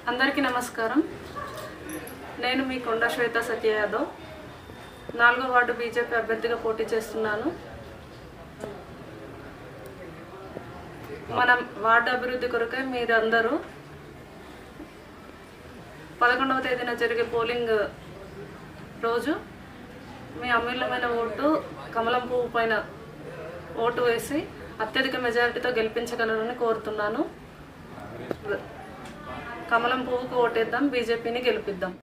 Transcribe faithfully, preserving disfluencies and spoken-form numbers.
అందరికీ నమస్కారం. నేను మీ కొండ శ్వేత సత్య యాదవ్ నాలుగో వార్డు బీజేపీ అభ్యర్థిగా పోటీ చేస్తున్నాను. మన వార్డు అభివృద్ధి కొరకై మీరందరూ పదకొండవ తేదీన జరిగే పోలింగ్ రోజు మీ అమూల్యమైన ఓటు కమలం పువ్వు పైన ఓటు వేసి అత్యధిక మెజారిటీతో గెలిపించగలరని కోరుతున్నాను. కమలం పువ్వుకు ఓటేద్దాం, బీజేపీని గెలిపిద్దాం.